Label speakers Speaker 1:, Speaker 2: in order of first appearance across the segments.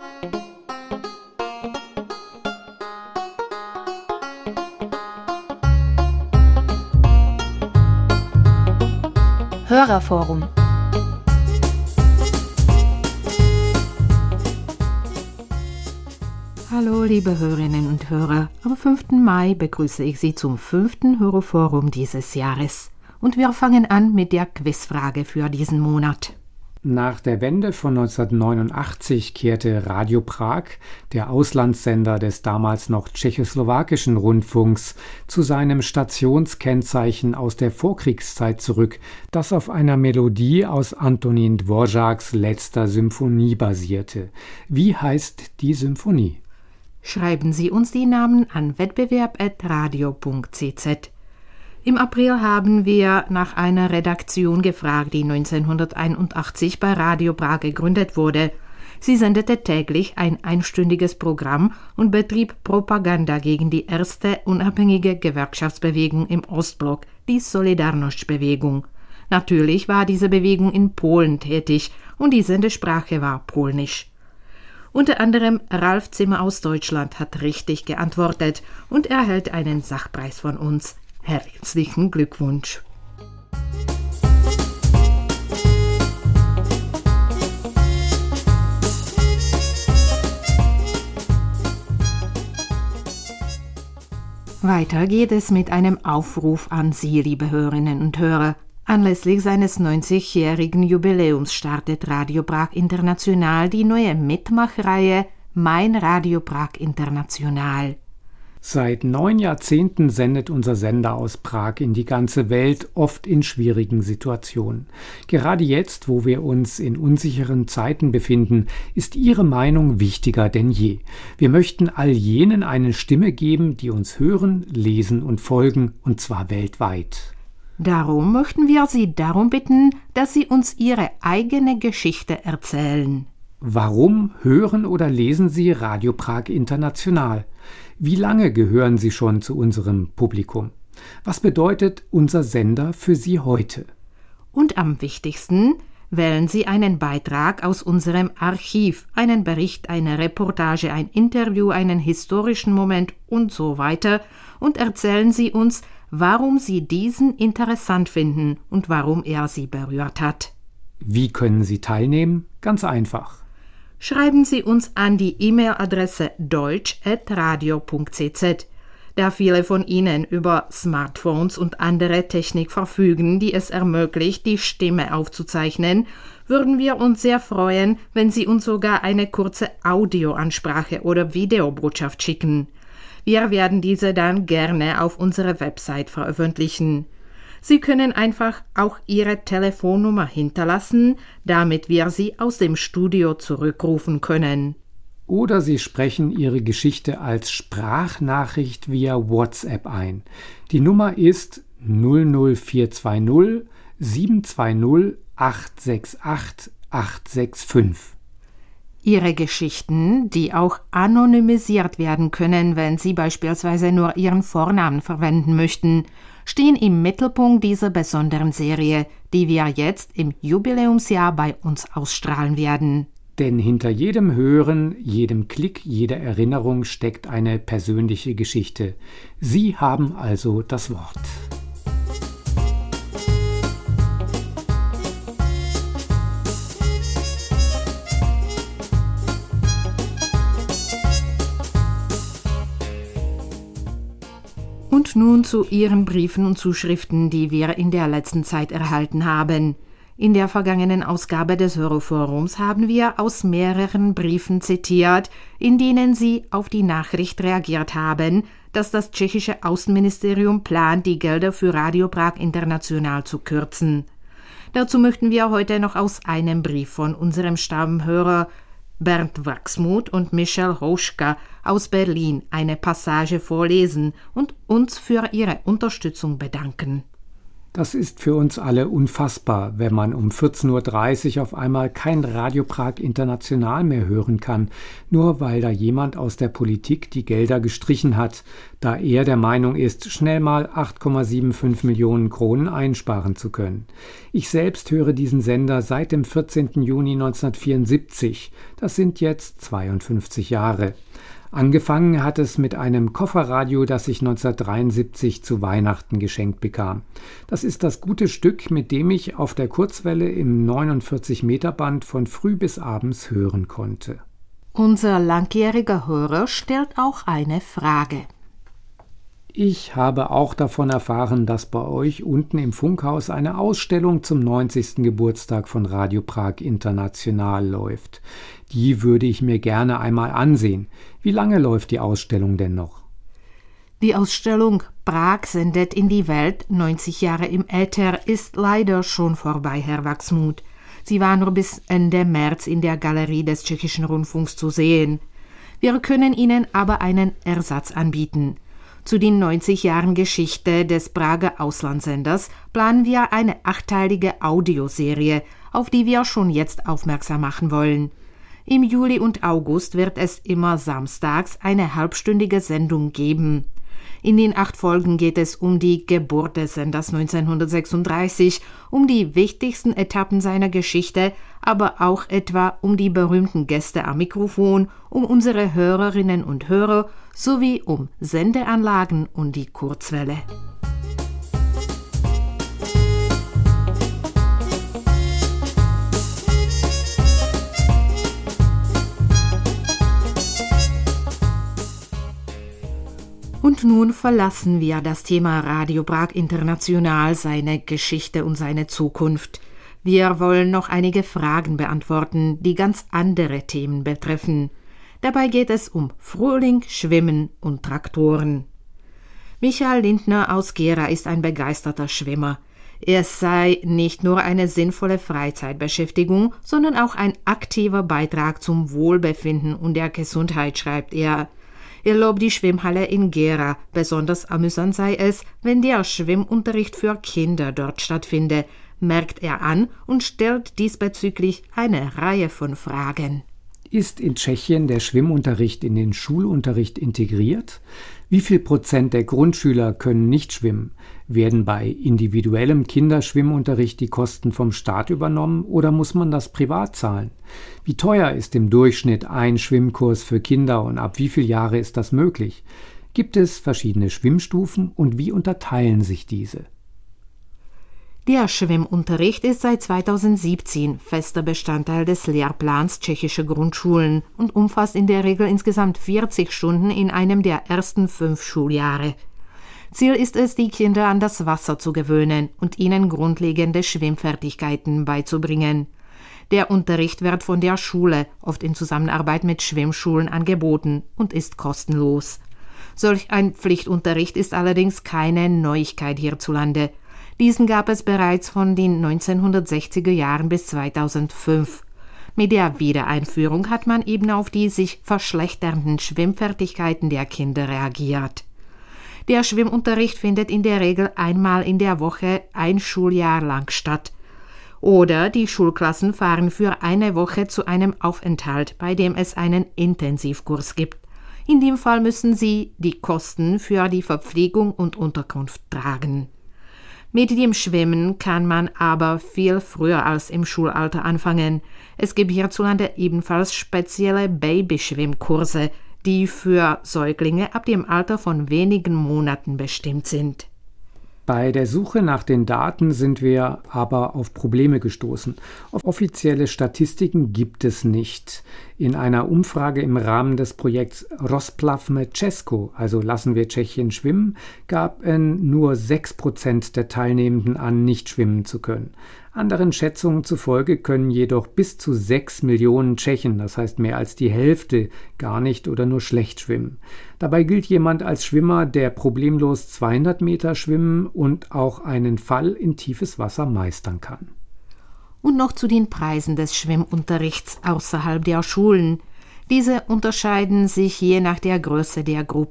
Speaker 1: Hörerforum.
Speaker 2: Hallo liebe Hörerinnen und Hörer, am 5. Mai begrüße ich Sie zum 5. Hörerforum dieses Jahres. Und wir fangen an mit der Quizfrage für diesen Monat.
Speaker 3: Nach der Wende von 1989 kehrte Radio Prag, der Auslandssender des damals noch tschechoslowakischen Rundfunks, zu seinem Stationskennzeichen aus der Vorkriegszeit zurück, das auf einer Melodie aus Antonín Dvořáks letzter Symphonie basierte. Wie heißt die Symphonie?
Speaker 2: Schreiben Sie uns die Namen an wettbewerb@radio.cz. Im April haben wir nach einer Redaktion gefragt, die 1981 bei Radio Prag gegründet wurde. Sie sendete täglich ein einstündiges Programm und betrieb Propaganda gegen die erste unabhängige Gewerkschaftsbewegung im Ostblock, die Solidarność-Bewegung. Natürlich war diese Bewegung in Polen tätig und die Sendesprache war Polnisch. Unter anderem Ralf Zimmer aus Deutschland hat richtig geantwortet und erhält einen Sachpreis von uns. Herzlichen Glückwunsch! Weiter geht es mit einem Aufruf an Sie, liebe Hörerinnen und Hörer. Anlässlich seines 90-jährigen Jubiläums startet Radio Prag International die neue Mitmachreihe Mein Radio Prag International.
Speaker 3: Seit 9 Jahrzehnten sendet unser Sender aus Prag in die ganze Welt, oft in schwierigen Situationen. Gerade jetzt, wo wir uns in unsicheren Zeiten befinden, ist Ihre Meinung wichtiger denn je. Wir möchten all jenen eine Stimme geben, die uns hören, lesen und folgen, und zwar weltweit.
Speaker 2: Darum möchten wir Sie darum bitten, dass Sie uns Ihre eigene Geschichte erzählen.
Speaker 3: Warum hören oder lesen Sie Radio Prag International? Wie lange gehören Sie schon zu unserem Publikum? Was bedeutet unser Sender für Sie heute?
Speaker 2: Und am wichtigsten, wählen Sie einen Beitrag aus unserem Archiv, einen Bericht, eine Reportage, ein Interview, einen historischen Moment und so weiter und erzählen Sie uns, warum Sie diesen interessant finden und warum er Sie berührt hat.
Speaker 3: Wie können Sie teilnehmen? Ganz einfach.
Speaker 2: Schreiben Sie uns an die E-Mail-Adresse deutsch@radio.cz. Da viele von Ihnen über Smartphones und andere Technik verfügen, die es ermöglicht, die Stimme aufzuzeichnen, würden wir uns sehr freuen, wenn Sie uns sogar eine kurze Audioansprache oder Videobotschaft schicken. Wir werden diese dann gerne auf unserer Website veröffentlichen. Sie können einfach auch Ihre Telefonnummer hinterlassen, damit wir Sie aus dem Studio zurückrufen können.
Speaker 3: Oder Sie sprechen Ihre Geschichte als Sprachnachricht via WhatsApp ein. Die Nummer ist 00420 720 868 865.
Speaker 2: Ihre Geschichten, die auch anonymisiert werden können, wenn Sie beispielsweise nur Ihren Vornamen verwenden möchten, stehen im Mittelpunkt dieser besonderen Serie, die wir jetzt im Jubiläumsjahr bei uns ausstrahlen werden.
Speaker 3: Denn hinter jedem Hören, jedem Klick, jeder Erinnerung steckt eine persönliche Geschichte. Sie haben also das Wort.
Speaker 2: Und nun zu Ihren Briefen und Zuschriften, die wir in der letzten Zeit erhalten haben. In der vergangenen Ausgabe des Hörerforums haben wir aus mehreren Briefen zitiert, in denen Sie auf die Nachricht reagiert haben, dass das tschechische Außenministerium plant, die Gelder für Radio Prag International zu kürzen. Dazu möchten wir heute noch aus einem Brief von unserem Stammhörer Bernd Wachsmuth und Michel Houschka aus Berlin eine Passage vorlesen und uns für ihre Unterstützung bedanken.
Speaker 3: Das ist für uns alle unfassbar, wenn man um 14:30 Uhr auf einmal kein Radio Prag International mehr hören kann, nur weil da jemand aus der Politik die Gelder gestrichen hat, da er der Meinung ist, schnell mal 8,75 Millionen Kronen einsparen zu können. Ich selbst höre diesen Sender seit dem 14. Juni 1974. Das sind jetzt 52 Jahre. Angefangen hat es mit einem Kofferradio, das ich 1973 zu Weihnachten geschenkt bekam. Das ist das gute Stück, mit dem ich auf der Kurzwelle im 49-Meter-Band von früh bis abends hören konnte.
Speaker 2: Unser langjähriger Hörer stellt auch eine Frage.
Speaker 3: Ich habe auch davon erfahren, dass bei euch unten im Funkhaus eine Ausstellung zum 90. Geburtstag von Radio Prag International läuft. Die würde ich mir gerne einmal ansehen. Wie lange läuft die Ausstellung denn noch?
Speaker 2: Die Ausstellung Prag sendet in die Welt 90 Jahre im Äther ist leider schon vorbei, Herr Wachsmuth. Sie war nur bis Ende März in der Galerie des Tschechischen Rundfunks zu sehen. Wir können Ihnen aber einen Ersatz anbieten. Zu den 90 Jahren Geschichte des Prager Auslandssenders planen wir eine 8-teilige Audioserie, auf die wir schon jetzt aufmerksam machen wollen. Im Juli und August wird es immer samstags eine halbstündige Sendung geben. In den 8 Folgen geht es um die Geburt des Senders 1936, um die wichtigsten Etappen seiner Geschichte, aber auch etwa um die berühmten Gäste am Mikrofon, um unsere Hörerinnen und Hörer sowie um Sendeanlagen und die Kurzwelle. Und nun verlassen wir das Thema Radio Prag International, seine Geschichte und seine Zukunft. Wir wollen noch einige Fragen beantworten, die ganz andere Themen betreffen. Dabei geht es um Frühling, Schwimmen und Traktoren. Michael Lindner aus Gera ist ein begeisterter Schwimmer. Es sei nicht nur eine sinnvolle Freizeitbeschäftigung, sondern auch ein aktiver Beitrag zum Wohlbefinden und der Gesundheit, schreibt er. Er lobt die Schwimmhalle in Gera. Besonders amüsant sei es, wenn der Schwimmunterricht für Kinder dort stattfinde, merkt er an und stellt diesbezüglich eine Reihe von Fragen.
Speaker 3: Ist in Tschechien der Schwimmunterricht in den Schulunterricht integriert? Wie viel Prozent der Grundschüler können nicht schwimmen? Werden bei individuellem Kinderschwimmunterricht die Kosten vom Staat übernommen oder muss man das privat zahlen? Wie teuer ist im Durchschnitt ein Schwimmkurs für Kinder und ab wie viele Jahre ist das möglich? Gibt es verschiedene Schwimmstufen und wie unterteilen sich diese?
Speaker 2: Der Schwimmunterricht ist seit 2017 fester Bestandteil des Lehrplans tschechischer Grundschulen und umfasst in der Regel insgesamt 40 Stunden in einem der ersten 5 Schuljahre. Ziel ist es, die Kinder an das Wasser zu gewöhnen und ihnen grundlegende Schwimmfertigkeiten beizubringen. Der Unterricht wird von der Schule, oft in Zusammenarbeit mit Schwimmschulen, angeboten und ist kostenlos. Solch ein Pflichtunterricht ist allerdings keine Neuigkeit hierzulande. Diesen gab es bereits von den 1960er Jahren bis 2005. Mit der Wiedereinführung hat man eben auf die sich verschlechternden Schwimmfertigkeiten der Kinder reagiert. Der Schwimmunterricht findet in der Regel einmal in der Woche ein Schuljahr lang statt. Oder die Schulklassen fahren für eine Woche zu einem Aufenthalt, bei dem es einen Intensivkurs gibt. In dem Fall müssen sie die Kosten für die Verpflegung und Unterkunft tragen. Mit dem Schwimmen kann man aber viel früher als im Schulalter anfangen. Es gibt hierzulande ebenfalls spezielle Babyschwimmkurse, die für Säuglinge ab dem Alter von wenigen Monaten bestimmt sind.
Speaker 3: Bei der Suche nach den Daten sind wir aber auf Probleme gestoßen. Offizielle Statistiken gibt es nicht. In einer Umfrage im Rahmen des Projekts Rozplavme Česko, also Lassen wir Tschechien schwimmen, gaben nur 6% der Teilnehmenden an, nicht schwimmen zu können. Anderen Schätzungen zufolge können jedoch bis zu 6 Millionen Tschechen, das heißt mehr als die Hälfte, gar nicht oder nur schlecht schwimmen. Dabei gilt jemand als Schwimmer, der problemlos 200 Meter schwimmen und auch einen Fall in tiefes Wasser meistern kann.
Speaker 2: Und noch zu den Preisen des Schwimmunterrichts außerhalb der Schulen. Diese unterscheiden sich je nach der Größe der Gruppe.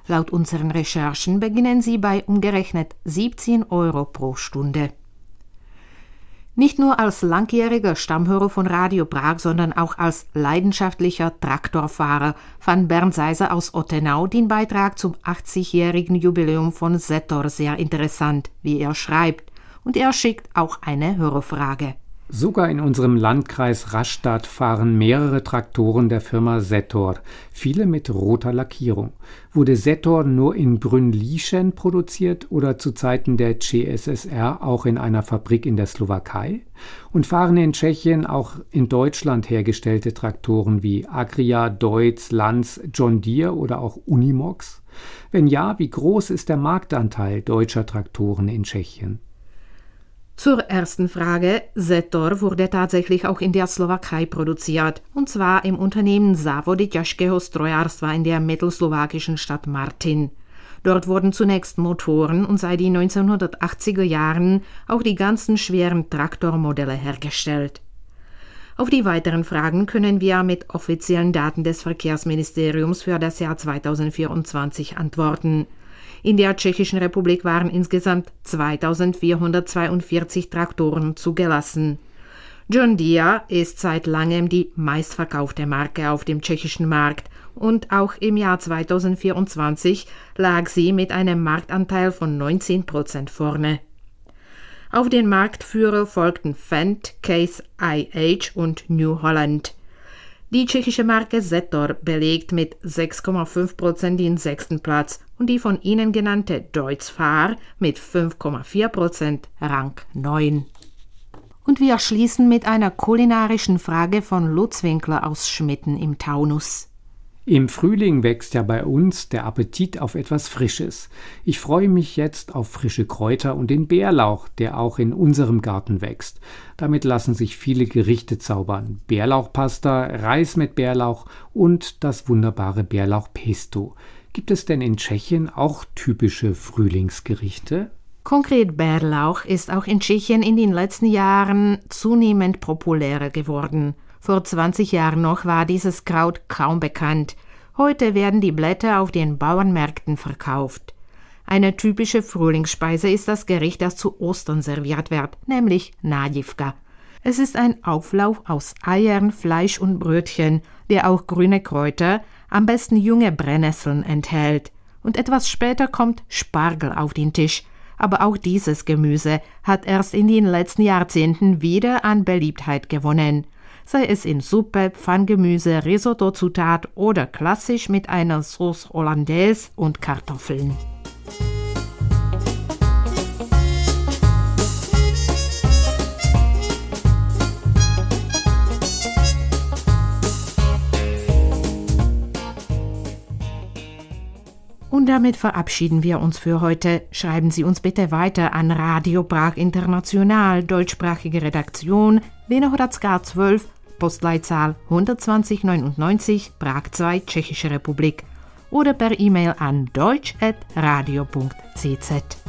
Speaker 2: Laut unseren Recherchen beginnen sie bei umgerechnet 17 € pro Stunde. Nicht nur als langjähriger Stammhörer von Radio Prag, sondern auch als leidenschaftlicher Traktorfahrer fand Bernd Seiser aus Ottenau den Beitrag zum 80-jährigen Jubiläum von Zetor sehr interessant, wie er schreibt. Und er schickt auch eine Hörerfrage.
Speaker 3: Sogar in unserem Landkreis Rastatt fahren mehrere Traktoren der Firma Zetor, viele mit roter Lackierung. Wurde Zetor nur in Brünn-Lieschen produziert oder zu Zeiten der CSSR auch in einer Fabrik in der Slowakei? Und fahren in Tschechien auch in Deutschland hergestellte Traktoren wie Agria, Deutz, Lanz, John Deere oder auch Unimox? Wenn ja, wie groß ist der Marktanteil deutscher Traktoren in Tschechien?
Speaker 2: Zur ersten Frage. Zetor wurde tatsächlich auch in der Slowakei produziert, und zwar im Unternehmen Závody ťažkého strojárstva in der mittelslowakischen Stadt Martin. Dort wurden zunächst Motoren und seit den 1980er Jahren auch die ganzen schweren Traktormodelle hergestellt. Auf die weiteren Fragen können wir mit offiziellen Daten des Verkehrsministeriums für das Jahr 2024 antworten. In der Tschechischen Republik waren insgesamt 2442 Traktoren zugelassen. John Deere ist seit langem die meistverkaufte Marke auf dem tschechischen Markt und auch im Jahr 2024 lag sie mit einem Marktanteil von 19% vorne. Auf den Marktführer folgten Fendt, Case IH und New Holland. Die tschechische Marke Zetor belegt mit 6,5% den 6. Platz und die von Ihnen genannte Deutz Fahr mit 5,4% Rang 9. Und wir schließen mit einer kulinarischen Frage von Lutz Winkler aus Schmitten im Taunus.
Speaker 3: Im Frühling wächst ja bei uns der Appetit auf etwas Frisches. Ich freue mich jetzt auf frische Kräuter und den Bärlauch, der auch in unserem Garten wächst. Damit lassen sich viele Gerichte zaubern. Bärlauchpasta, Reis mit Bärlauch und das wunderbare Bärlauchpesto. Gibt es denn in Tschechien auch typische Frühlingsgerichte?
Speaker 2: Konkret Bärlauch ist auch in Tschechien in den letzten Jahren zunehmend populärer geworden. Vor 20 Jahren noch war dieses Kraut kaum bekannt. Heute werden die Blätter auf den Bauernmärkten verkauft. Eine typische Frühlingsspeise ist das Gericht, das zu Ostern serviert wird, nämlich Nádivka. Es ist ein Auflauf aus Eiern, Fleisch und Brötchen, der auch grüne Kräuter, am besten junge Brennnesseln enthält. Und etwas später kommt Spargel auf den Tisch. Aber auch dieses Gemüse hat erst in den letzten Jahrzehnten wieder an Beliebtheit gewonnen. Sei es in Suppe, Pfanngemüse, Risotto-Zutat oder klassisch mit einer Sauce Hollandaise und Kartoffeln. Und damit verabschieden wir uns für heute. Schreiben Sie uns bitte weiter an Radio Prag International, deutschsprachige Redaktion, Vinohradská 12, Postleitzahl 12099, Prag 2, Tschechische Republik oder per E-Mail an deutsch@radio.cz.